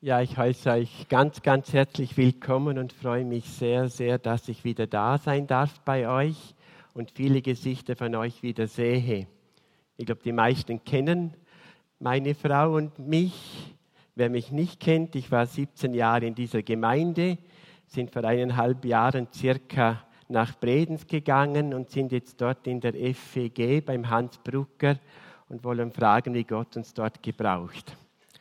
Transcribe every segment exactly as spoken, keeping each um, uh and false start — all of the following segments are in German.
Ja, ich heiße euch ganz, ganz herzlich willkommen und freue mich sehr, sehr, dass ich wieder da sein darf bei euch und viele Gesichter von euch wieder sehe. Ich glaube, die meisten kennen meine Frau und mich. Wer mich nicht kennt, ich war siebzehn Jahre in dieser Gemeinde, sind vor eineinhalb Jahren circa nach Bredenz gegangen und sind jetzt dort in der F E G beim Hans Brucker und wollen fragen, wie Gott uns dort gebraucht.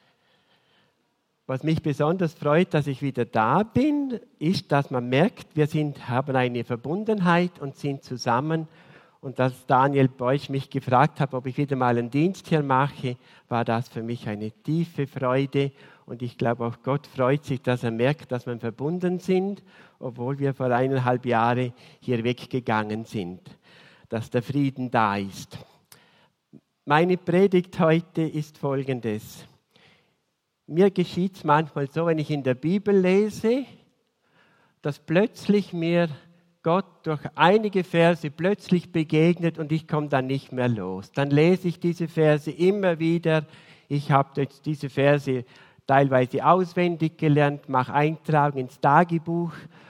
Was mich besonders freut, dass ich wieder da bin, ist, dass man merkt, wir sind, haben eine Verbundenheit und sind zusammen. Und als Daniel Beusch mich gefragt hat, ob ich wieder mal einen Dienst hier mache, war das für mich eine tiefe Freude. Und ich glaube, auch Gott freut sich, dass er merkt, dass wir verbunden sind, obwohl wir vor eineinhalb Jahren hier weggegangen sind, dass der Frieden da ist. Meine Predigt heute ist folgendes. Mir geschieht es manchmal so, wenn ich in der Bibel lese, dass plötzlich mir Gott durch einige Verse plötzlich begegnet und ich komme dann nicht mehr los. Dann lese ich diese Verse immer wieder. Ich habe jetzt diese Verse teilweise auswendig gelernt, mache Eintrag ins Tagebuch,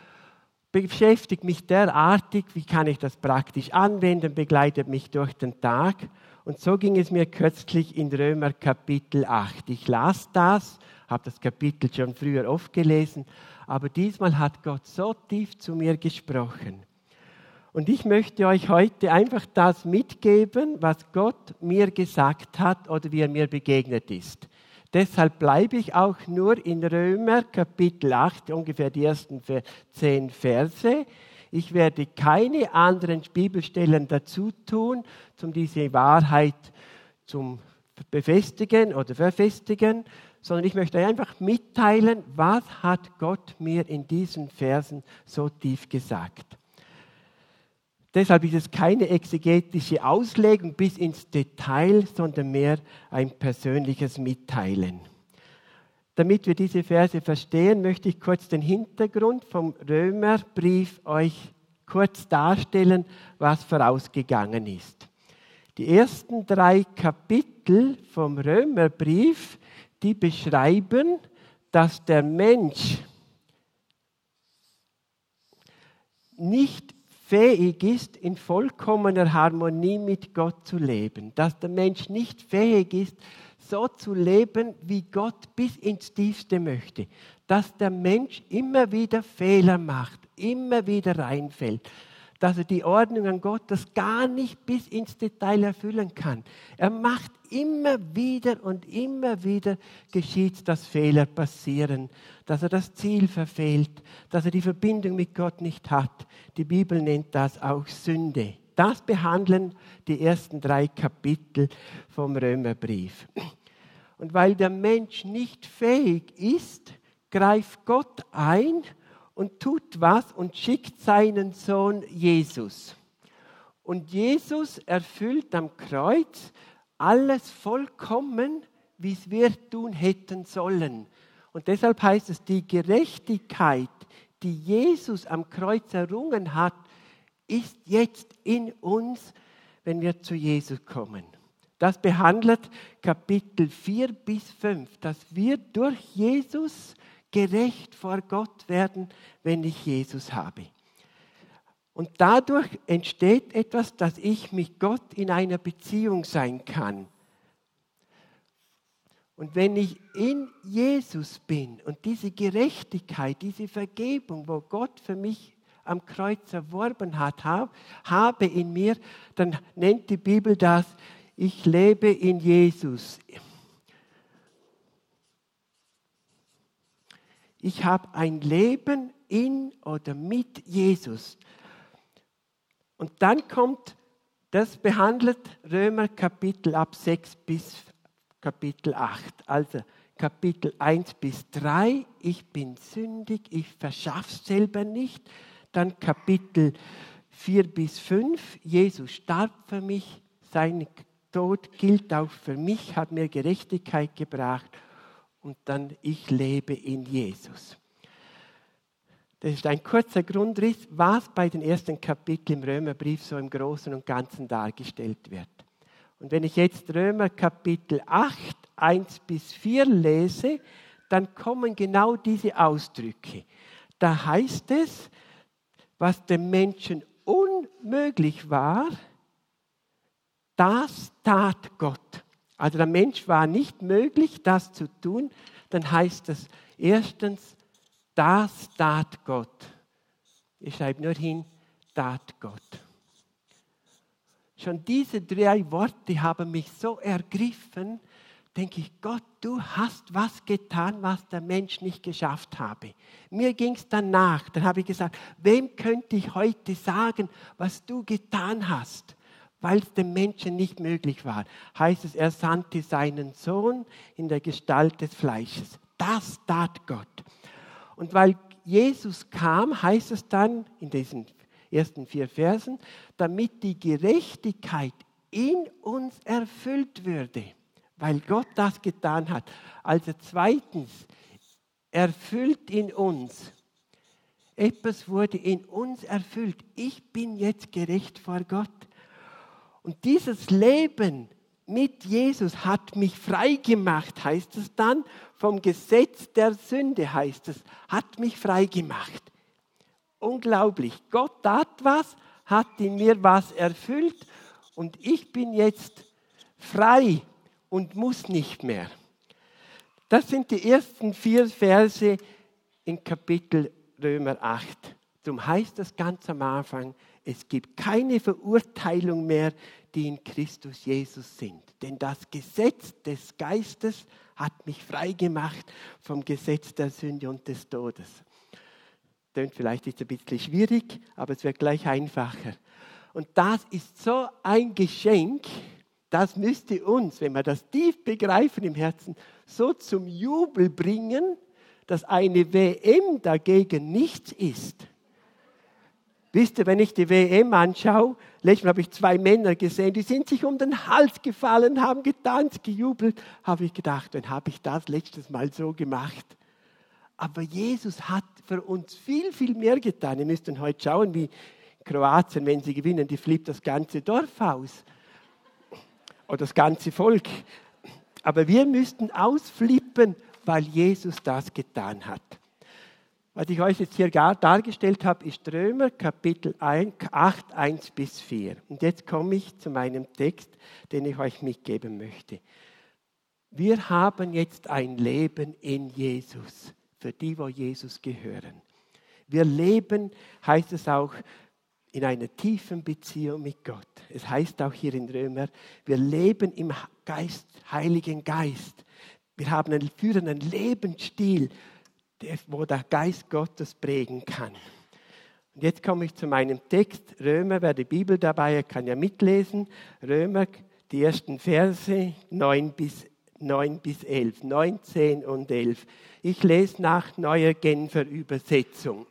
beschäftige mich derartig, wie kann ich das praktisch anwenden, begleitet mich durch den Tag. Und so ging es mir kürzlich in Römer Kapitel acht. Ich las das, habe das Kapitel schon früher oft gelesen, aber diesmal hat Gott so tief zu mir gesprochen. Und ich möchte euch heute einfach das mitgeben, was Gott mir gesagt hat oder wie er mir begegnet ist. Deshalb bleibe ich auch nur in Römer Kapitel acht, ungefähr die ersten zehn Verse. Ich werde keine anderen Bibelstellen dazu tun, um diese Wahrheit zu befestigen oder verfestigen, sondern ich möchte euch einfach mitteilen, was hat Gott mir in diesen Versen so tief gesagt. Deshalb ist es keine exegetische Auslegung bis ins Detail, sondern mehr ein persönliches Mitteilen. Damit wir diese Verse verstehen, möchte ich kurz den Hintergrund vom Römerbrief euch kurz darstellen, was vorausgegangen ist. Die ersten drei Kapitel vom Römerbrief, die beschreiben, dass der Mensch nicht fähig ist, in vollkommener Harmonie mit Gott zu leben. Dass der Mensch nicht fähig ist, so zu leben, wie Gott bis ins Tiefste möchte. Dass der Mensch immer wieder Fehler macht, immer wieder reinfällt. Dass er die Ordnungen Gottes gar nicht bis ins Detail erfüllen kann. Er macht immer wieder und immer wieder geschieht, dass Fehler passieren, dass er das Ziel verfehlt, dass er die Verbindung mit Gott nicht hat. Die Bibel nennt das auch Sünde. Das behandeln die ersten drei Kapitel vom Römerbrief. Und weil der Mensch nicht fähig ist, greift Gott ein und tut was und schickt seinen Sohn Jesus. Und Jesus erfüllt am Kreuz alles vollkommen, wie es wir tun hätten sollen. Und deshalb heißt es, die Gerechtigkeit, die Jesus am Kreuz errungen hat, ist jetzt in uns, wenn wir zu Jesus kommen. Das behandelt Kapitel vier bis fünf, dass wir durch Jesus gerecht vor Gott werden, wenn ich Jesus habe. Und dadurch entsteht etwas, dass ich mit Gott in einer Beziehung sein kann. Und wenn ich in Jesus bin und diese Gerechtigkeit, diese Vergebung, wo Gott für mich am Kreuz erworben hat, habe in mir, dann nennt die Bibel das, ich lebe in Jesus. Ich habe ein Leben in oder mit Jesus. Und dann kommt, das behandelt Römer Kapitel ab sechs bis Kapitel acht. Also Kapitel eins bis drei, ich bin sündig, ich verschaffe es selber nicht. Dann Kapitel vier bis fünf, Jesus starb für mich, sein Tod gilt auch für mich, hat mir Gerechtigkeit gebracht. Und dann, ich lebe in Jesus. Das ist ein kurzer Grundriss, was bei den ersten Kapiteln im Römerbrief so im Großen und Ganzen dargestellt wird. Und wenn ich jetzt Römer Kapitel acht, eins bis vier lese, dann kommen genau diese Ausdrücke. Da heißt es, was dem Menschen unmöglich war, das tat Gott. Also der Mensch war nicht möglich, das zu tun. Dann heißt es erstens, das tat Gott. Ich schreibe nur hin, tat Gott. Schon diese drei Worte haben mich so ergriffen, denke ich, Gott, du hast was getan, was der Mensch nicht geschafft habe. Mir ging es danach, dann habe ich gesagt, wem könnte ich heute sagen, was du getan hast, weil es dem Menschen nicht möglich war. Heißt es, er sandte seinen Sohn in der Gestalt des Fleisches. Das tat Gott. Und weil Jesus kam, heißt es dann in diesen ersten vier Versen, damit die Gerechtigkeit in uns erfüllt würde. Weil Gott das getan hat. Also zweitens, erfüllt in uns. Etwas wurde in uns erfüllt. Ich bin jetzt gerecht vor Gott. Und dieses Leben mit Jesus hat mich frei gemacht, heißt es dann. Vom Gesetz der Sünde heißt es, hat mich frei gemacht. Unglaublich. Gott tat was, hat in mir was erfüllt und ich bin jetzt frei und muss nicht mehr. Das sind die ersten vier Verse in Kapitel Römer acht. Darum heißt es ganz am Anfang, es gibt keine Verurteilung mehr, die in Christus Jesus sind. Denn das Gesetz des Geistes hat mich frei gemacht vom Gesetz der Sünde und des Todes. Tönt vielleicht jetzt ein bisschen schwierig, aber es wird gleich einfacher. Und das ist so ein Geschenk, das müsste uns, wenn wir das tief begreifen im Herzen, so zum Jubel bringen, dass eine W M dagegen nichts ist. Wisst ihr, wenn ich die W M anschaue, letztes Mal habe ich zwei Männer gesehen, die sind sich um den Hals gefallen, haben getanzt, gejubelt. Habe ich gedacht, dann habe ich das letztes Mal so gemacht. Aber Jesus hat für uns viel, viel mehr getan. Ihr müsst dann heute schauen, wie Kroatien, wenn sie gewinnen, die flippt das ganze Dorf aus. Oder das ganze Volk. Aber wir müssten ausflippen, weil Jesus das getan hat. Was ich euch jetzt hier dargestellt habe, ist Römer Kapitel acht, eins bis vier. Und jetzt komme ich zu meinem Text, den ich euch mitgeben möchte. Wir haben jetzt ein Leben in Jesus, für die, wo Jesus gehören. Wir leben, heißt es auch, in einer tiefen Beziehung mit Gott. Es heißt auch hier in Römer, wir leben im Geist, Heiligen Geist. Wir haben einen, führen einen Lebensstil, wo der Geist Gottes prägen kann. Und jetzt komme ich zu meinem Text, Römer, wer die Bibel dabei hat, kann ja mitlesen. Römer, die ersten Verse, neun bis elf, neun, zehn und elf. Ich lese nach Neuer Genfer Übersetzung.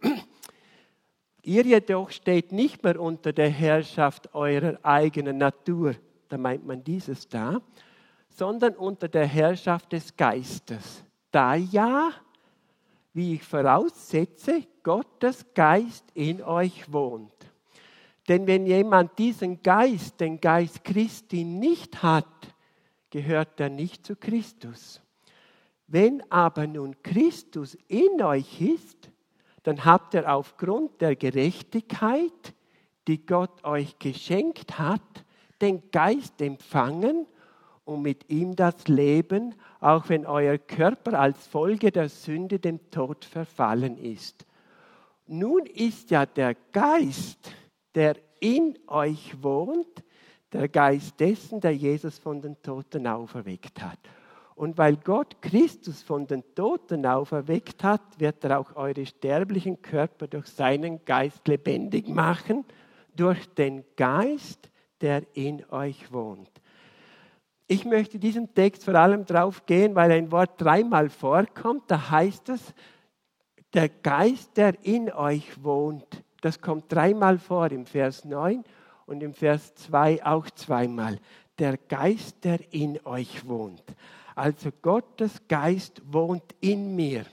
Ihr jedoch steht nicht mehr unter der Herrschaft eurer eigenen Natur, da meint man dieses da, sondern unter der Herrschaft des Geistes. Da ja, wie ich voraussetze, Gottes Geist in euch wohnt. Denn wenn jemand diesen Geist, den Geist Christi, nicht hat, gehört er nicht zu Christus. Wenn aber nun Christus in euch ist, dann habt ihr aufgrund der Gerechtigkeit, die Gott euch geschenkt hat, den Geist empfangen und mit ihm das Leben, auch wenn euer Körper als Folge der Sünde dem Tod verfallen ist. Nun ist ja der Geist, der in euch wohnt, der Geist dessen, der Jesus von den Toten auferweckt hat. Und weil Gott Christus von den Toten auferweckt hat, wird er auch eure sterblichen Körper durch seinen Geist lebendig machen, durch den Geist, der in euch wohnt. Ich möchte diesen Text vor allem drauf gehen, weil ein Wort dreimal vorkommt. Da heißt es, der Geist, der in euch wohnt. Das kommt dreimal vor im Vers neun und im Vers zwei auch zweimal. Der Geist, der in euch wohnt. Also Gottes Geist wohnt in mir.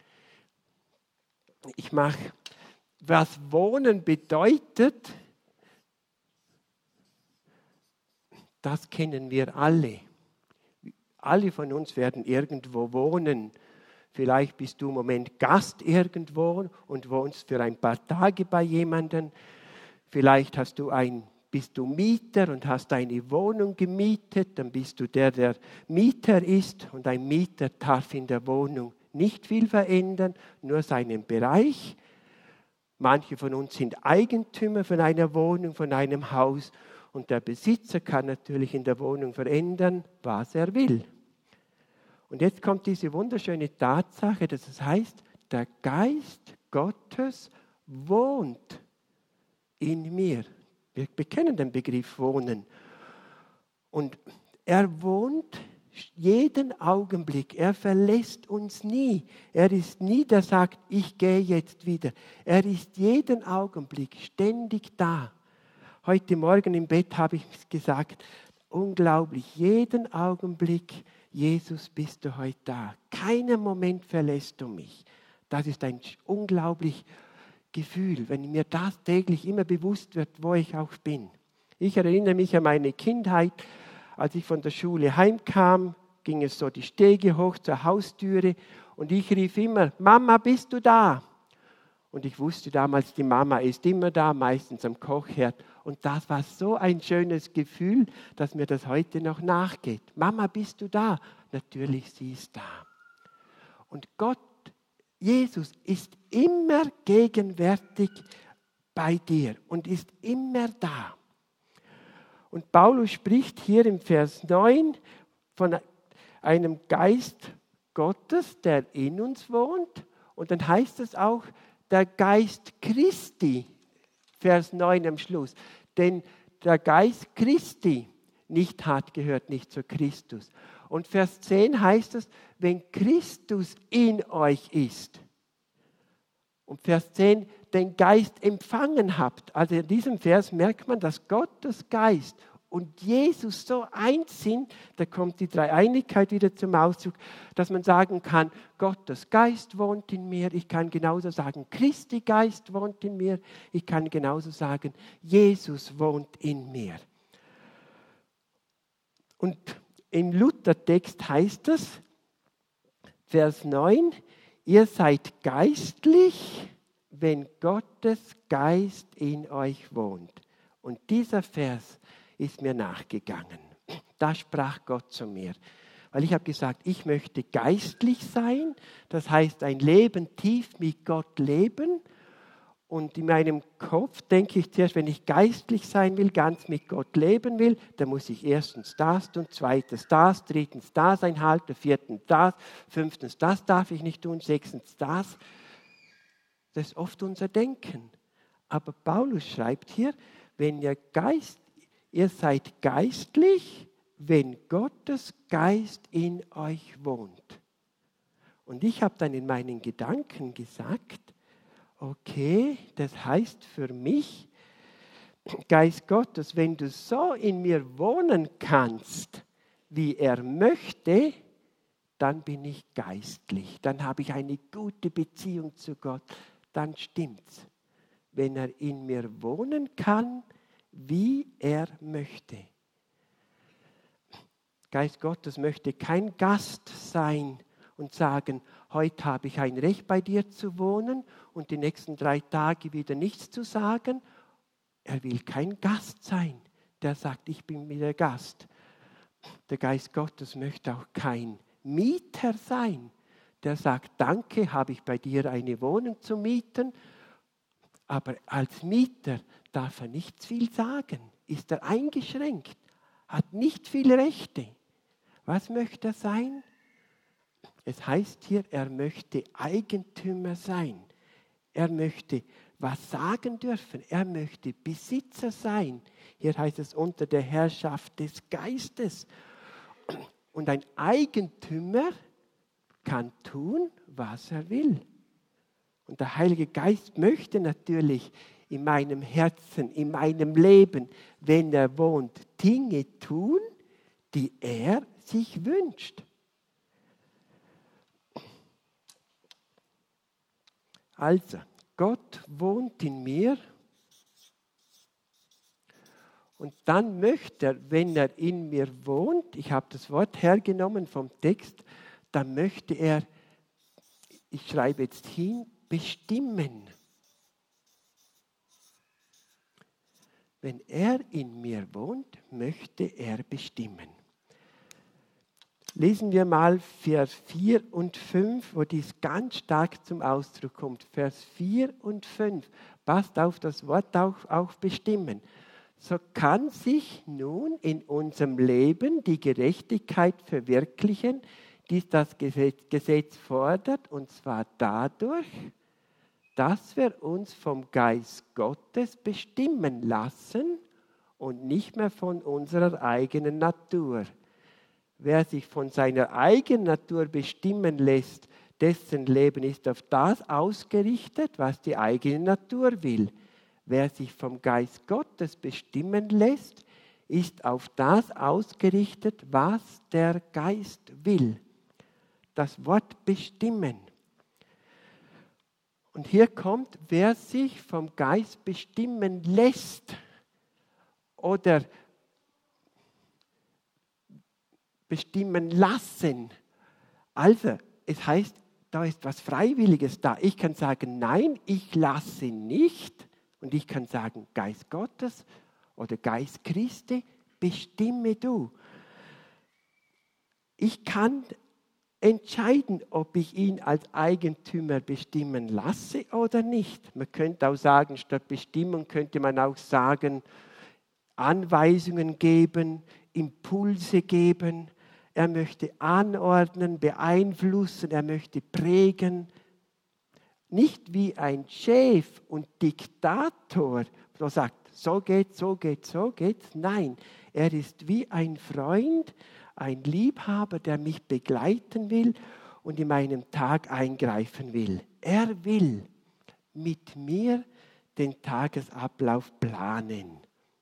Ich mache, was Wohnen bedeutet, das kennen wir alle. Alle von uns werden irgendwo wohnen. Vielleicht bist du im Moment Gast irgendwo und wohnst für ein paar Tage bei jemandem. Vielleicht hast du ein, bist du Mieter und hast eine Wohnung gemietet. Dann bist du der, der Mieter ist. Und ein Mieter darf in der Wohnung nicht viel verändern, nur seinen Bereich. Manche von uns sind Eigentümer von einer Wohnung, von einem Haus. Und der Besitzer kann natürlich in der Wohnung verändern, was er will. Und jetzt kommt diese wunderschöne Tatsache, dass es heißt, der Geist Gottes wohnt in mir. Wir bekennen den Begriff wohnen. Und er wohnt jeden Augenblick. Er verlässt uns nie. Er ist nie, der sagt, ich gehe jetzt wieder. Er ist jeden Augenblick ständig da. Heute Morgen im Bett habe ich gesagt, unglaublich, jeden Augenblick, Jesus, bist du heute da. Keinen Moment verlässt du mich. Das ist ein unglaublich Gefühl, wenn mir das täglich immer bewusst wird, wo ich auch bin. Ich erinnere mich an meine Kindheit, als ich von der Schule heimkam, ging es so die Stege hoch zur Haustüre und ich rief immer, Mama, bist du da? Und ich wusste damals, die Mama ist immer da, meistens am Kochherd. Und das war so ein schönes Gefühl, dass mir das heute noch nachgeht. Mama, bist du da? Natürlich, sie ist da. Und Gott, Jesus, ist immer gegenwärtig bei dir und ist immer da. Und Paulus spricht hier im Vers neun von einem Geist Gottes, der in uns wohnt. Und dann heißt es auch, der Geist Christi, Vers neun am Schluss. Denn der Geist Christi nicht hat, gehört nicht zu Christus. Und Vers zehn heißt es, wenn Christus in euch ist. Und Vers zehn, den Geist empfangen habt. Also in diesem Vers merkt man, dass Gottes Geist und Jesus so eins sind, da kommt die Dreieinigkeit wieder zum Ausdruck, dass man sagen kann, Gottes Geist wohnt in mir. Ich kann genauso sagen, Christi Geist wohnt in mir. Ich kann genauso sagen, Jesus wohnt in mir. Und im Luthertext heißt es, Vers neun, ihr seid geistlich, wenn Gottes Geist in euch wohnt. Und dieser Vers ist mir nachgegangen. Da sprach Gott zu mir. Weil ich habe gesagt, ich möchte geistlich sein. Das heißt, ein Leben tief mit Gott leben. Und in meinem Kopf denke ich zuerst, wenn ich geistlich sein will, ganz mit Gott leben will, dann muss ich erstens das tun, zweitens das, drittens das einhalten, viertens das, fünftens das darf ich nicht tun, sechstens das. Das ist oft unser Denken. Aber Paulus schreibt hier, wenn ihr Geist Ihr seid geistlich, wenn Gottes Geist in euch wohnt. Und ich habe dann in meinen Gedanken gesagt, okay, das heißt für mich, Geist Gottes, wenn du so in mir wohnen kannst, wie er möchte, dann bin ich geistlich. Dann habe ich eine gute Beziehung zu Gott. Dann stimmt's. Wenn er in mir wohnen kann, wie er möchte. Geist Gottes möchte kein Gast sein und sagen, heute habe ich ein Recht bei dir zu wohnen und die nächsten drei Tage wieder nichts zu sagen. Er will kein Gast sein, der sagt, ich bin wieder Gast. Der Geist Gottes möchte auch kein Mieter sein, der sagt, danke, habe ich bei dir eine Wohnung zu mieten, aber als Mieter darf er nicht viel sagen, ist er eingeschränkt, hat nicht viele Rechte. Was möchte er sein? Es heißt hier, er möchte Eigentümer sein. Er möchte was sagen dürfen. Er möchte Besitzer sein. Hier heißt es unter der Herrschaft des Geistes. Und ein Eigentümer kann tun, was er will. Und der Heilige Geist möchte natürlich in meinem Herzen, in meinem Leben, wenn er wohnt, Dinge tun, die er sich wünscht. Also, Gott wohnt in mir und dann möchte er, wenn er in mir wohnt, ich habe das Wort hergenommen vom Text, dann möchte er ich schreibe jetzt hin, bestimmen. Wenn er in mir wohnt, möchte er bestimmen. Lesen wir mal Vers vier und fünf, wo dies ganz stark zum Ausdruck kommt. Vers vier und fünf, passt auf das Wort auch, auch bestimmen. So kann sich nun in unserem Leben die Gerechtigkeit verwirklichen, die das Gesetz fordert, und zwar dadurch, dass wir uns vom Geist Gottes bestimmen lassen und nicht mehr von unserer eigenen Natur. Wer sich von seiner eigenen Natur bestimmen lässt, dessen Leben ist auf das ausgerichtet, was die eigene Natur will. Wer sich vom Geist Gottes bestimmen lässt, ist auf das ausgerichtet, was der Geist will. Das Wort bestimmen. Und hier kommt, wer sich vom Geist bestimmen lässt oder bestimmen lassen. Also, es heißt, da ist was Freiwilliges da. Ich kann sagen, nein, ich lasse nicht. Und ich kann sagen, Geist Gottes oder Geist Christi, bestimme du. Ich kann entscheiden, ob ich ihn als Eigentümer bestimmen lasse oder nicht. Man könnte auch sagen, statt Bestimmung könnte man auch sagen, Anweisungen geben, Impulse geben. Er möchte anordnen, beeinflussen, er möchte prägen. Nicht wie ein Chef und Diktator, der sagt, so geht, so geht, so geht. Nein, er ist wie ein Freund, ein Liebhaber, der mich begleiten will und in meinem Tag eingreifen will. Er will mit mir den Tagesablauf planen.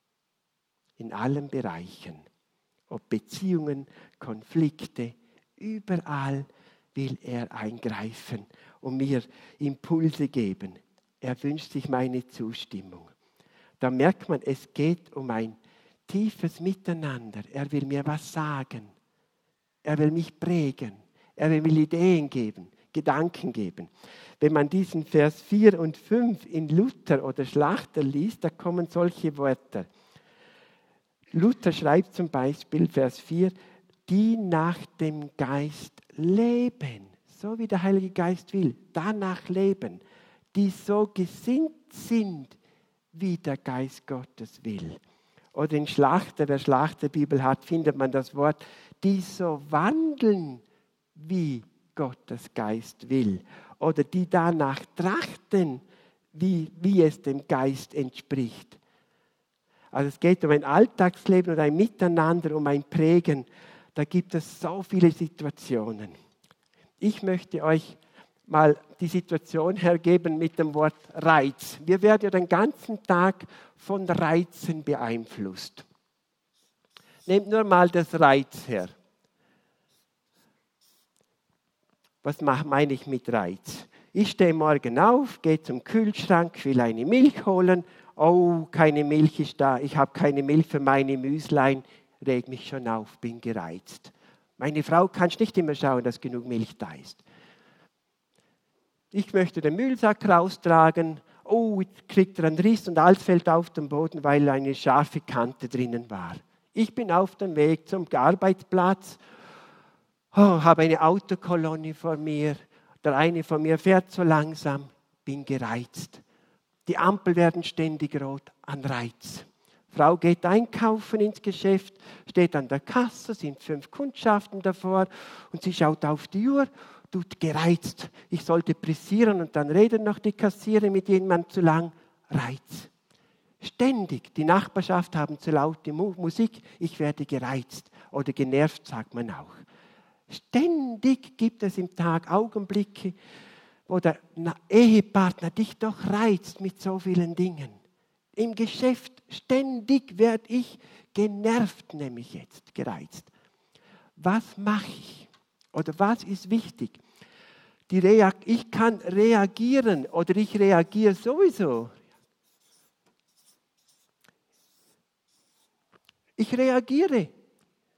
In allen Bereichen. Ob Beziehungen, Konflikte, überall will er eingreifen und mir Impulse geben. Er wünscht sich meine Zustimmung. Da merkt man, es geht um ein tiefes Miteinander. Er will mir was sagen. Er will mich prägen. Er will mir Ideen geben, Gedanken geben. Wenn man diesen Vers vier und fünf in Luther oder Schlachter liest, da kommen solche Wörter. Luther schreibt zum Beispiel Vers vier, die nach dem Geist leben, so wie der Heilige Geist will, danach leben, die so gesinnt sind, wie der Geist Gottes will. Oder in Schlachter, der Schlachterbibel hat, findet man das Wort, die so wandeln, wie Gottes Geist will. Oder die danach trachten, wie, wie es dem Geist entspricht. Also es geht um ein Alltagsleben und ein Miteinander, um ein Prägen. Da gibt es so viele Situationen. Ich möchte euch mal die Situation hergeben mit dem Wort Reiz. Wir werden ja den ganzen Tag von Reizen beeinflusst. Nehmt nur mal das Reiz her. Was meine ich mit Reiz? Ich stehe morgen auf, gehe zum Kühlschrank, will eine Milch holen. Oh, keine Milch ist da, ich habe keine Milch für meine Müslein, reg mich schon auf, bin gereizt. Meine Frau kann nicht immer schauen, dass genug Milch da ist. Ich möchte den Müllsack raustragen, oh, jetzt kriegt er einen Riss und alles fällt auf den Boden, weil eine scharfe Kante drinnen war. Ich bin auf dem Weg zum Arbeitsplatz, oh, habe eine Autokolonne vor mir, der eine von mir fährt so langsam, bin gereizt. Die Ampel werden ständig rot, an Reiz. Frau geht einkaufen ins Geschäft, steht an der Kasse, sind fünf Kundschaften davor und sie schaut auf die Uhr, tut gereizt. Ich sollte pressieren und dann reden noch die Kassierer mit jemandem zu lang. Reiz. Ständig. Die Nachbarschaft haben zu laute Musik, ich werde gereizt oder genervt, sagt man auch. Ständig gibt es im Tag Augenblicke, wo der Ehepartner dich doch reizt mit so vielen Dingen. Im Geschäft ständig werde ich genervt, nämlich jetzt gereizt. Was mache ich? Oder was ist wichtig? Die Reak- ich kann reagieren oder ich reagiere sowieso. Ich reagiere.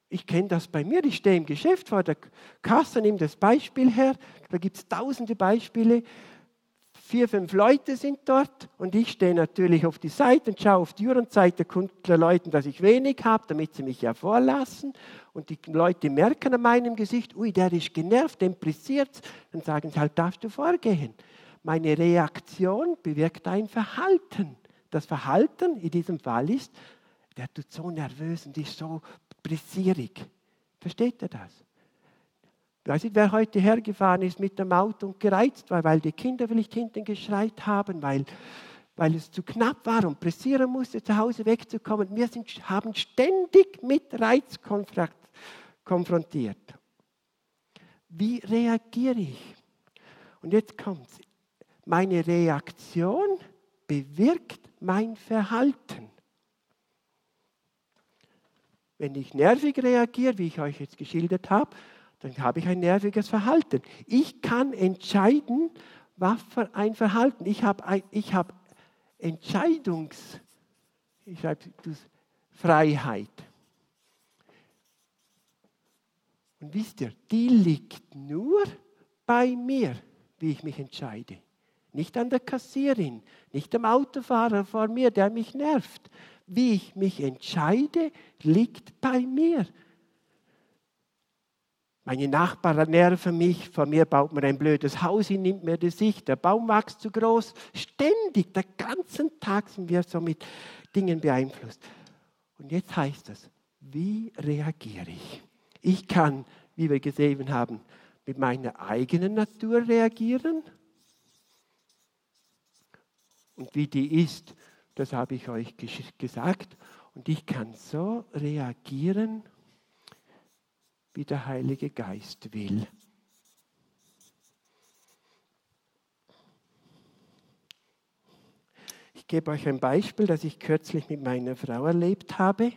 Ich kenne das bei mir, ich stehe im Geschäft vor der Kasse, nehme das Beispiel her, da gibt es tausende Beispiele. Vier, fünf Leute sind dort und ich stehe natürlich auf die Seite und schaue auf die Uhr und zeige den Leuten, dass ich wenig habe, damit sie mich ja vorlassen. Und die Leute merken an meinem Gesicht, ui, der ist genervt, dem pressiert. Dann sagen sie halt, darfst du vorgehen. Meine Reaktion bewirkt ein Verhalten. Das Verhalten in diesem Fall ist, der tut so nervös und ist so pressierig. Versteht ihr das? Ich weiß nicht, wer heute hergefahren ist mit dem Auto und gereizt war, weil die Kinder vielleicht hinten geschreit haben, weil, weil es zu knapp war und pressieren musste, zu Hause wegzukommen. Wir sind, haben ständig mit Reiz konfrontiert. Wie reagiere ich? Und jetzt kommt's. Meine Reaktion bewirkt mein Verhalten. Wenn ich nervig reagiere, wie ich euch jetzt geschildert habe, dann habe ich ein nerviges Verhalten. Ich kann entscheiden, was für ein Verhalten. Ich habe, ein, ich habe Entscheidungs, ich schreibe Freiheit. Und wisst ihr, die liegt nur bei mir, wie ich mich entscheide. Nicht an der Kassierin, nicht am Autofahrer vor mir, der mich nervt. Wie ich mich entscheide, liegt bei mir. Meine Nachbarn nerven mich, vor mir baut man ein blödes Haus hin, nimmt mir die Sicht, der Baum wächst zu groß. Ständig, den ganzen Tag sind wir so mit Dingen beeinflusst. Und jetzt heißt es, wie reagiere ich? Ich kann, wie wir gesehen haben, mit meiner eigenen Natur reagieren. Und wie die ist, das habe ich euch gesagt. Und ich kann so reagieren, wie der Heilige Geist will. Ich gebe euch ein Beispiel, das ich kürzlich mit meiner Frau erlebt habe.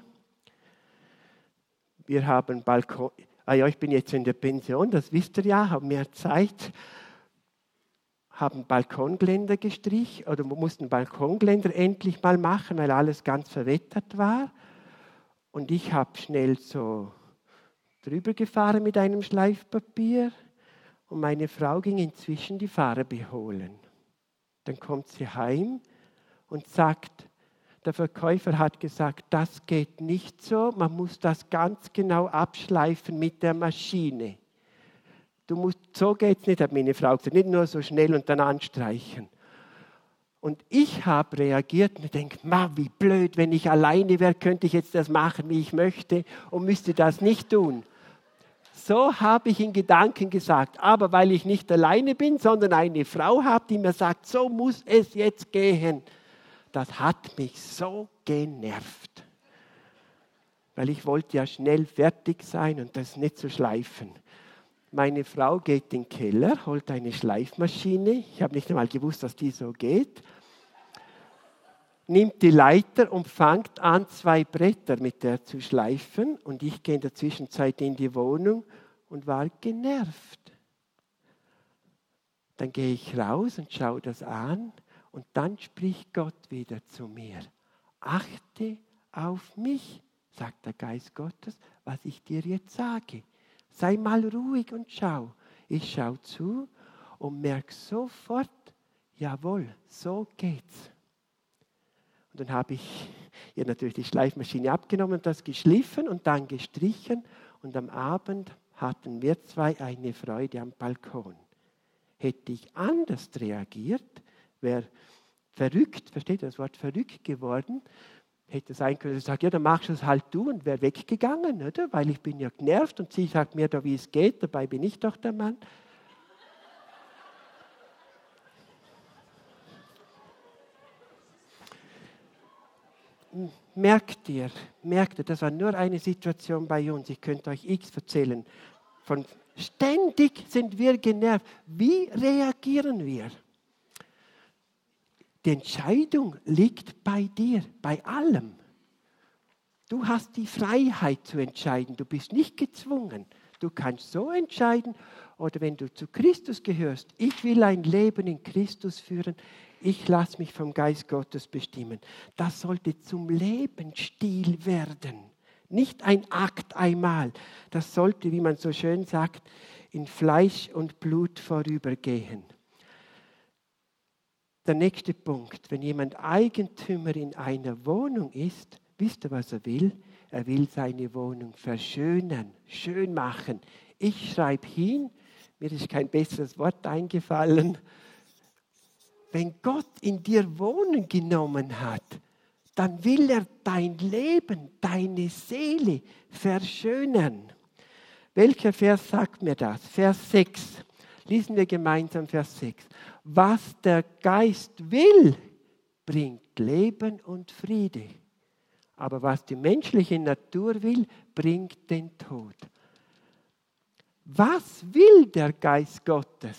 Wir haben Balkon, ah ja, ich bin jetzt in der Pension, das wisst ihr ja, habe mehr Zeit, haben Balkongeländer gestrichen oder mussten Balkongeländer endlich mal machen, weil alles ganz verwettert war. Und ich habe schnell so drüber gefahren mit einem Schleifpapier und meine Frau ging inzwischen die Farbe holen. Dann kommt sie heim und sagt, der Verkäufer hat gesagt, das geht nicht so, man muss das ganz genau abschleifen mit der Maschine. Du musst, so geht es nicht, hat meine Frau gesagt, nicht nur so schnell und dann anstreichen. Und ich habe reagiert und denke, wie blöd, wenn ich alleine wäre, könnte ich jetzt das machen, wie ich möchte und müsste das nicht tun. So habe ich in Gedanken gesagt, aber weil ich nicht alleine bin, sondern eine Frau habe, die mir sagt, so muss es jetzt gehen. Das hat mich so genervt, weil ich wollte ja schnell fertig sein und das nicht so schleifen. Meine Frau geht in den Keller, holt eine Schleifmaschine, ich habe nicht einmal gewusst, dass die so geht, nimmt die Leiter und fängt an, zwei Bretter mit der zu schleifen. Und ich gehe in der Zwischenzeit in die Wohnung und war genervt. Dann gehe ich raus und schaue das an und dann spricht Gott wieder zu mir. Achte auf mich, sagt der Geist Gottes, was ich dir jetzt sage. Sei mal ruhig und schau. Ich schaue zu und merke sofort, jawohl, so geht's. Und dann habe ich ihr natürlich die Schleifmaschine abgenommen und das geschliffen und dann gestrichen. Und am Abend hatten wir zwei eine Freude am Balkon. Hätte ich anders reagiert, wäre verrückt, versteht ihr das Wort verrückt geworden, hätte sein können, dass ich sage, ja, dann machst du es halt du und wäre weggegangen, oder? Weil ich bin ja genervt und sie sagt mir da, wie es geht, dabei bin ich doch der Mann. Merkt ihr, merkt ihr, das war nur eine Situation bei uns, ich könnte euch x erzählen. Von ständig sind wir genervt. Wie reagieren wir? Die Entscheidung liegt bei dir, bei allem. Du hast die Freiheit zu entscheiden, du bist nicht gezwungen. Du kannst so entscheiden, oder wenn du zu Christus gehörst, ich will ein Leben in Christus führen, ich lasse mich vom Geist Gottes bestimmen. Das sollte zum Lebensstil werden. nicht ein Akt einmal. Das sollte, wie man so schön sagt, in Fleisch und Blut vorübergehen. Der nächste Punkt, wenn jemand Eigentümer in einer Wohnung ist, wisst ihr, was er will? Er will seine Wohnung verschönern, schön machen. Ich schreibe hin, mir ist kein besseres Wort eingefallen, wenn Gott in dir Wohnung genommen hat, dann will er dein Leben, deine Seele verschönern. Welcher Vers sagt mir das? Vers sechs. Lesen wir gemeinsam Vers sechs. Was der Geist will, bringt Leben und Friede. Aber was die menschliche Natur will, bringt den Tod. Was will der Geist Gottes?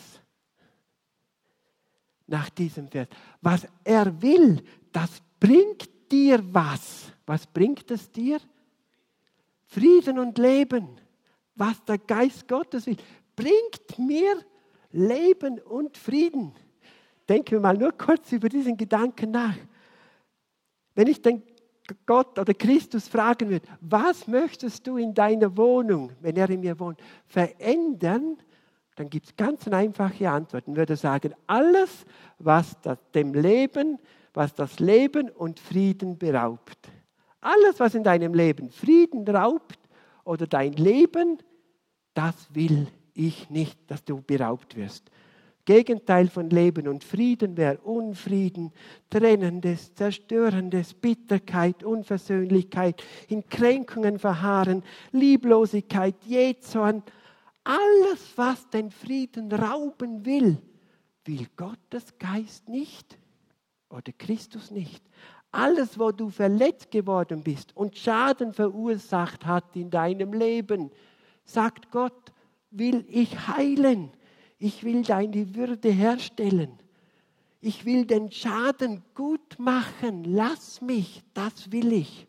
Nach diesem Vers. Was er will, das bringt dir was. Was bringt es dir? Frieden und Leben. Was der Geist Gottes will, bringt mir Leben und Frieden. Denken wir mal nur kurz über diesen Gedanken nach. Wenn ich den Gott oder Christus fragen würde, was möchtest du in deiner Wohnung, wenn er in mir wohnt, verändern, dann gibt es ganz einfache Antworten. Würde sagen, alles, was das, dem Leben, was das Leben und Frieden beraubt. Alles, was in deinem Leben Frieden raubt oder dein Leben, das will ich nicht, dass du beraubt wirst. Gegenteil von Leben und Frieden wäre Unfrieden, Trennendes, Zerstörendes, Bitterkeit, Unversöhnlichkeit, in Kränkungen verharren, Lieblosigkeit, Jähzorn. Alles, was den Frieden rauben will, will Gottes Geist nicht oder Christus nicht. Alles, wo du verletzt geworden bist und Schaden verursacht hat in deinem Leben, sagt Gott, will ich heilen. Ich will deine Würde herstellen. Ich will den Schaden gut machen. Lass mich, das will ich.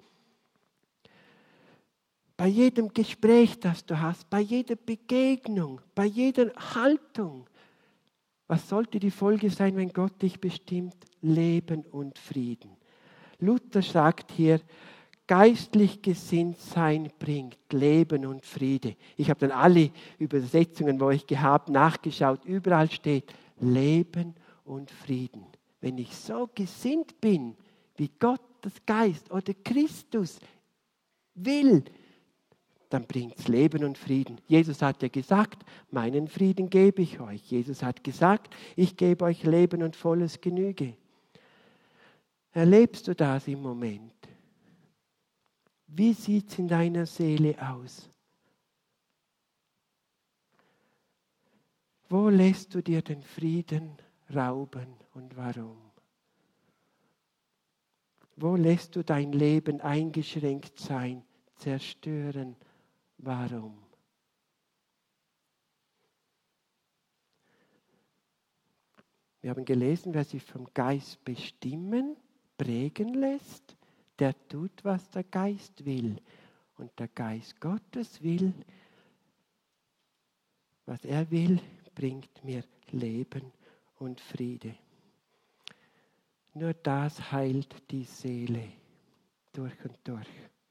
Bei jedem Gespräch, das du hast, bei jeder Begegnung, bei jeder Haltung. Was sollte die Folge sein, wenn Gott dich bestimmt? Leben und Frieden. Luther sagt hier, geistlich gesinnt sein bringt Leben und Friede. Ich habe dann alle Übersetzungen, wo ich gehabt, nachgeschaut. Überall steht Leben und Frieden. Wenn ich so gesinnt bin, wie Gottes Geist oder Christus will, dann bringt es Leben und Frieden. Jesus hat ja gesagt, meinen Frieden gebe ich euch. Jesus hat gesagt, ich gebe euch Leben und volles Genüge. Erlebst du das im Moment? Wie sieht es in deiner Seele aus? Wo lässt du dir den Frieden rauben und warum? Wo lässt du dein Leben eingeschränkt sein, zerstören? Warum? Wir haben gelesen, wer sich vom Geist bestimmen, prägen lässt, der tut, was der Geist will. Und der Geist Gottes will, was er will, bringt mir Leben und Friede. Nur das heilt die Seele durch und durch.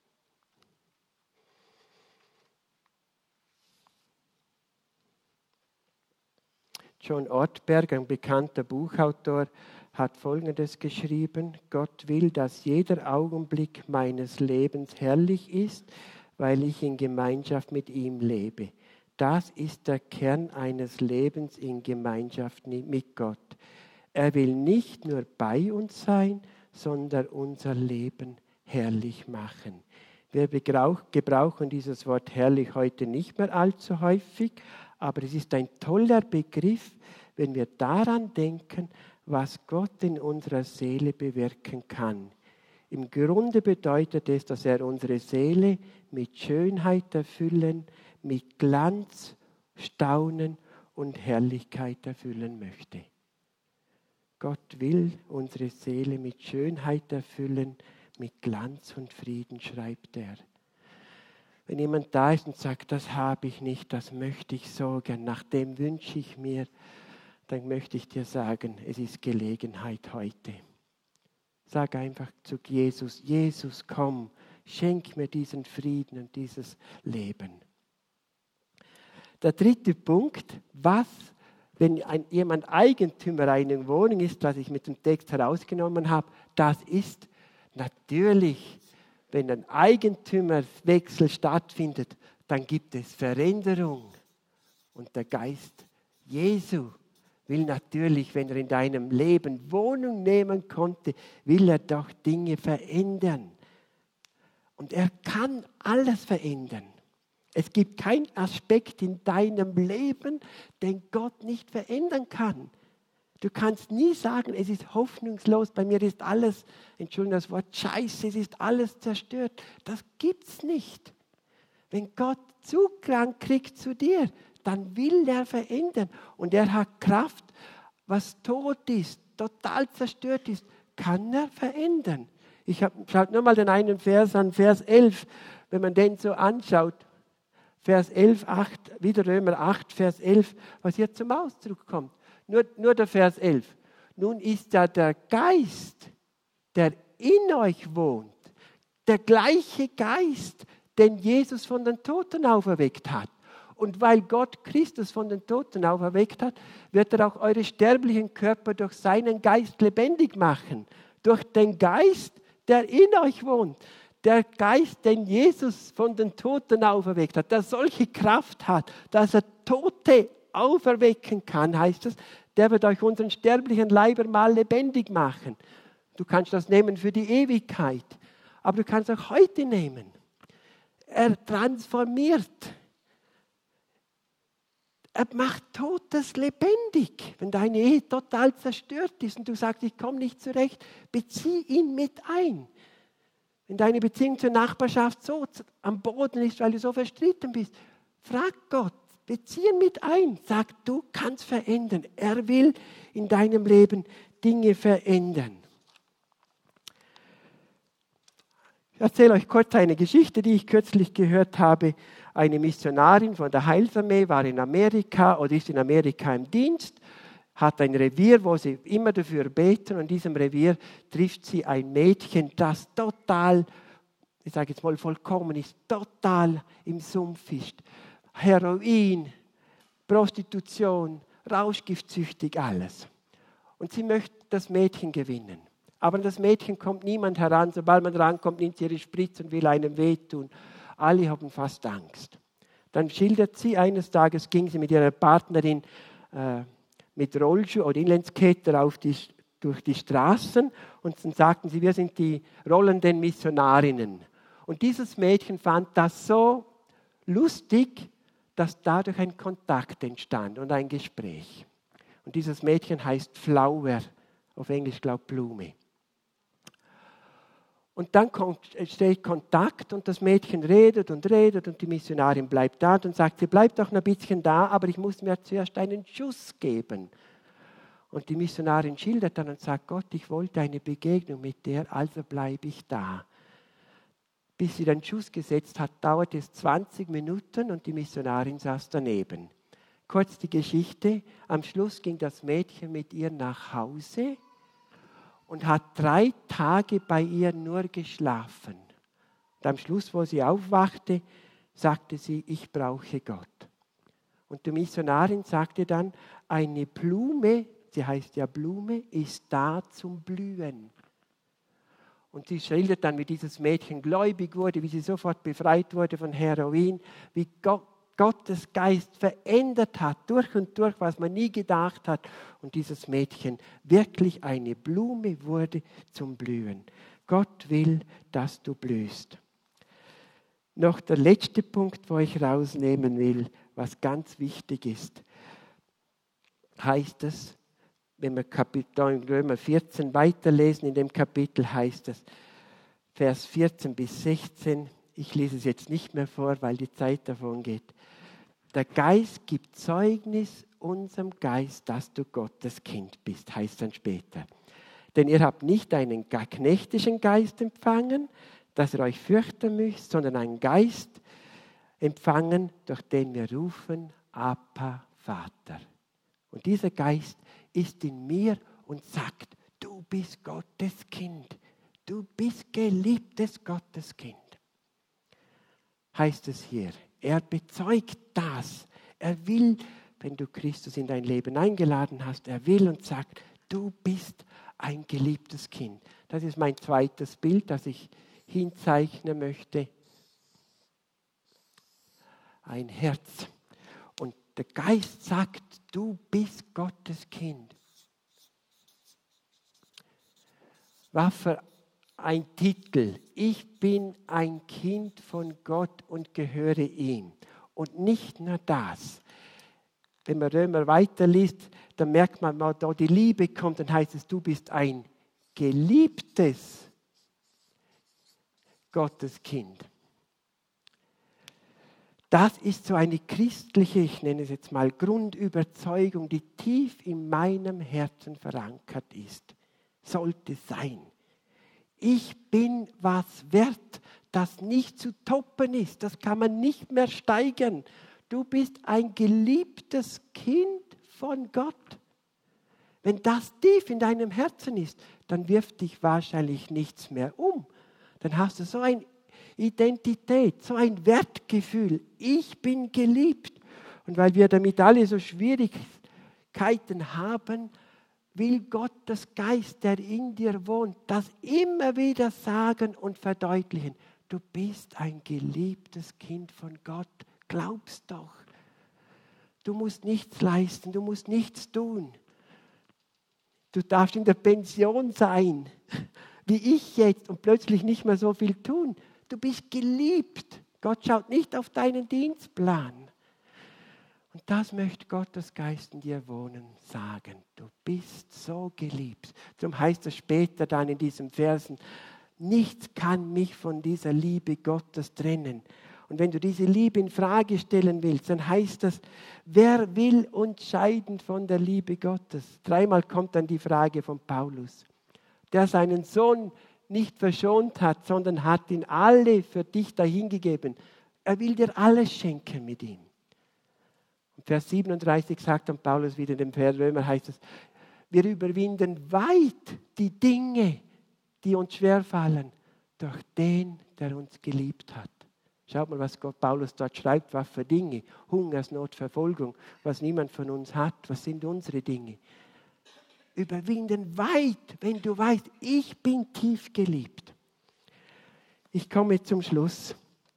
John Ortberg, ein bekannter Buchautor, hat Folgendes geschrieben: Gott will, dass jeder Augenblick meines Lebens herrlich ist, weil ich in Gemeinschaft mit ihm lebe. Das ist der Kern eines Lebens in Gemeinschaft mit Gott. Er will nicht nur bei uns sein, sondern unser Leben herrlich machen. Wir gebrauchen dieses Wort herrlich heute nicht mehr allzu häufig, aber es ist ein toller Begriff, wenn wir daran denken, was Gott in unserer Seele bewirken kann. Im Grunde bedeutet es, dass er unsere Seele mit Schönheit erfüllen, mit Glanz, Staunen und Herrlichkeit erfüllen möchte. Gott will unsere Seele mit Schönheit erfüllen, mit Glanz und Frieden, schreibt er. Wenn jemand da ist und sagt, das habe ich nicht, das möchte ich so gern, nach dem wünsche ich mir, dann möchte ich dir sagen, es ist Gelegenheit heute. Sag einfach zu Jesus, Jesus, komm, schenk mir diesen Frieden und dieses Leben. Der dritte Punkt, was, wenn ein, jemand Eigentümer einer Wohnung ist, was ich mit dem Text herausgenommen habe, das ist natürlich, wenn ein Eigentümerwechsel stattfindet, dann gibt es Veränderung. Und der Geist Jesu will natürlich, wenn er in deinem Leben Wohnung nehmen konnte, will er doch Dinge verändern. Und er kann alles verändern. Es gibt keinen Aspekt in deinem Leben, den Gott nicht verändern kann. Du kannst nie sagen, es ist hoffnungslos, bei mir ist alles, Entschuldigung das Wort, scheiße, es ist alles zerstört. Das gibt es nicht. Wenn Gott Zugang kriegt zu dir, dann will er verändern. Und er hat Kraft, was tot ist, total zerstört ist, kann er verändern. Ich habe, schaut nur mal den einen Vers an, Vers elf, wenn man den so anschaut. Vers elf, acht, wieder Römer acht, Vers elf, was hier zum Ausdruck kommt. Nur, nur der Vers elf. Nun ist ja der Geist, der in euch wohnt, der gleiche Geist, den Jesus von den Toten auferweckt hat. Und weil Gott Christus von den Toten auferweckt hat, wird er auch eure sterblichen Körper durch seinen Geist lebendig machen. Durch den Geist, der in euch wohnt. Der Geist, den Jesus von den Toten auferweckt hat, der solche Kraft hat, dass er Tote auferwecken kann, heißt es, der wird euch unseren sterblichen Leiber mal lebendig machen. Du kannst das nehmen für die Ewigkeit, aber du kannst auch heute nehmen. Er transformiert. Er macht Totes lebendig. Wenn deine Ehe total zerstört ist und du sagst, ich komme nicht zurecht, bezieh ihn mit ein. Wenn deine Beziehung zur Nachbarschaft so am Boden ist, weil du so verstritten bist, frag Gott, bezieh ihn mit ein. Sag, du kannst verändern. Er will in deinem Leben Dinge verändern. Ich erzähle euch kurz eine Geschichte, die ich kürzlich gehört habe. Eine Missionarin von der Heilsarmee war in Amerika oder ist in Amerika im Dienst, hat ein Revier, wo sie immer dafür beten. Und in diesem Revier trifft sie ein Mädchen, das total, ich sage jetzt mal vollkommen ist, total im Sumpf ist. Heroin, Prostitution, rauschgiftsüchtig, alles. Und sie möchte das Mädchen gewinnen. Aber an das Mädchen kommt niemand heran. Sobald man rankommt, nimmt sie ihre Spritze und will einem wehtun. Alle haben fast Angst. Dann schildert sie, eines Tages ging sie mit ihrer Partnerin äh, mit Rollschuh oder Inlineskater auf die, durch die Straßen und dann sagten sie, wir sind die rollenden Missionarinnen. Und dieses Mädchen fand das so lustig, dass dadurch ein Kontakt entstand und ein Gespräch. Und dieses Mädchen heißt Flower, auf Englisch glaube ich Blume. Und dann entsteht Kontakt und das Mädchen redet und redet und die Missionarin bleibt da und sagt, sie bleibt doch noch ein bisschen da, aber ich muss mir zuerst einen Schuss geben. Und die Missionarin schildert dann und sagt, Gott, ich wollte eine Begegnung mit dir, also bleibe ich da. Bis sie den Schuss gesetzt hat, dauerte es zwanzig Minuten und die Missionarin saß daneben. Kurz die Geschichte, am Schluss ging das Mädchen mit ihr nach Hause und hat drei Tage bei ihr nur geschlafen. Und am Schluss, wo sie aufwachte, sagte sie, ich brauche Gott. Und die Missionarin sagte dann, eine Blume, sie heißt ja Blume, ist da zum Blühen. Und sie schildert dann, wie dieses Mädchen gläubig wurde, wie sie sofort befreit wurde von Heroin, wie Gott Gottes Geist verändert hat, durch und durch, was man nie gedacht hat. Und dieses Mädchen wirklich eine Blume wurde zum Blühen. Gott will, dass du blühst. Noch der letzte Punkt, wo ich rausnehmen will, was ganz wichtig ist, heißt es, wenn wir Kapitel in Römer vierzehn weiterlesen, in dem Kapitel heißt es, Vers vierzehn bis sechzehn, ich lese es jetzt nicht mehr vor, weil die Zeit davon geht. Der Geist gibt Zeugnis unserem Geist, dass du Gottes Kind bist, heißt dann später. Denn ihr habt nicht einen knechtischen Geist empfangen, dass ihr euch fürchten müsst, sondern einen Geist empfangen, durch den wir rufen, Abba, Vater. Und dieser Geist ist in mir und sagt, du bist Gottes Kind. Du bist geliebtes Gottes Kind. heißt es hier. Er bezeugt das. Er will, wenn du Christus in dein Leben eingeladen hast, er will und sagt, du bist ein geliebtes Kind. Das ist mein zweites Bild, das ich hinzeichnen möchte. Ein Herz. Und der Geist sagt, du bist Gottes Kind. Was für ein Titel. Ich bin ein Kind von Gott und gehöre ihm. Und nicht nur das. Wenn man Römer weiterliest, dann merkt man, wenn da die Liebe kommt, dann heißt es, du bist ein geliebtes Gotteskind. Das ist so eine christliche, ich nenne es jetzt mal Grundüberzeugung, die tief in meinem Herzen verankert ist. Sollte sein. Ich bin was wert, das nicht zu toppen ist. Das kann man nicht mehr steigern. Du bist ein geliebtes Kind von Gott. Wenn das tief in deinem Herzen ist, dann wirft dich wahrscheinlich nichts mehr um. Dann hast du so eine Identität, so ein Wertgefühl. Ich bin geliebt. Und weil wir damit alle so Schwierigkeiten haben, will Gottes Geist, der in dir wohnt, das immer wieder sagen und verdeutlichen. Du bist ein geliebtes Kind von Gott. Glaub's doch. Du musst nichts leisten, du musst nichts tun. Du darfst in der Pension sein, wie ich jetzt, und plötzlich nicht mehr so viel tun. Du bist geliebt. Gott schaut nicht auf deinen Dienstplan. Und das möchte Gottes Geist in dir wohnen, sagen. Du bist so geliebt. Darum heißt es später dann in diesen Versen, nichts kann mich von dieser Liebe Gottes trennen. Und wenn du diese Liebe in Frage stellen willst, dann heißt das, wer will uns scheiden von der Liebe Gottes? Dreimal kommt dann die Frage von Paulus, der seinen Sohn nicht verschont hat, sondern hat ihn alle für dich dahingegeben. Er will dir alles schenken mit ihm. Und Vers siebenunddreißig sagt dann Paulus wieder in dem Vers Römer, heißt es, wir überwinden weit die Dinge, die uns schwerfallen, durch den, der uns geliebt hat. Schaut mal, was Gott Paulus dort schreibt, was für Dinge, Hungersnot, Verfolgung, was niemand von uns hat, was sind unsere Dinge. Überwinden weit, wenn du weißt, ich bin tief geliebt. Ich komme zum Schluss.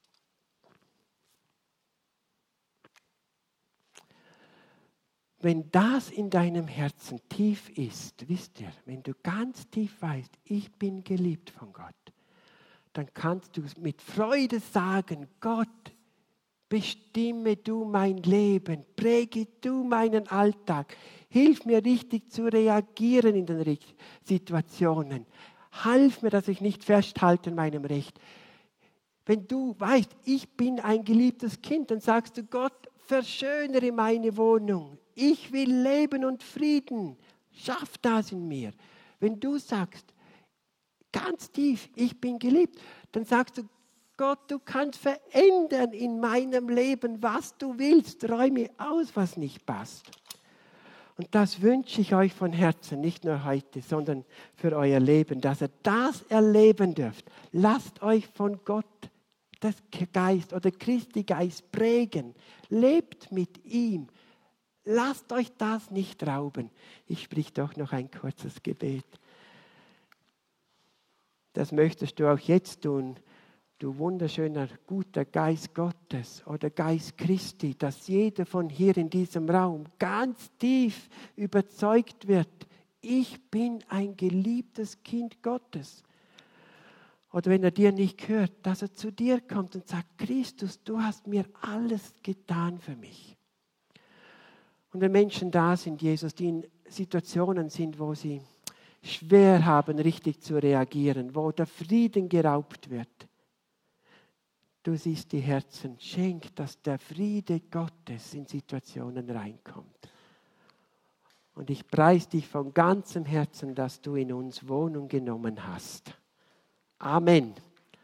Wenn das in deinem Herzen tief ist, wisst ihr, wenn du ganz tief weißt, ich bin geliebt von Gott, dann kannst du mit Freude sagen, Gott, bestimme du mein Leben, präge du meinen Alltag, hilf mir richtig zu reagieren in den Situationen, half mir, dass ich nicht festhalte in meinem Recht. Wenn du weißt, ich bin ein geliebtes Kind, dann sagst du, Gott, verschönere meine Wohnung, ich will Leben und Frieden, schaff das in mir. Wenn du sagst, ganz tief, ich bin geliebt, dann sagst du, Gott, du kannst verändern in meinem Leben, was du willst. Räume aus, was nicht passt. Und das wünsche ich euch von Herzen, nicht nur heute, sondern für euer Leben, dass ihr das erleben dürft. Lasst euch von Gott das Geist oder Christi Geist prägen. Lebt mit ihm. Lasst euch das nicht rauben. Ich sprich doch noch ein kurzes Gebet. Das möchtest du auch jetzt tun, du wunderschöner, guter Geist Gottes oder Geist Christi, dass jeder von hier in diesem Raum ganz tief überzeugt wird, ich bin ein geliebtes Kind Gottes. Oder wenn er dir nicht hört, dass er zu dir kommt und sagt, Christus, du hast mir alles getan für mich. Und wenn Menschen da sind, Jesus, die in Situationen sind, wo sie schwer haben, richtig zu reagieren, wo der Frieden geraubt wird, du siehst die Herzen, schenk, dass der Friede Gottes in Situationen reinkommt. Und ich preise dich von ganzem Herzen, dass du in uns Wohnung genommen hast. Amen.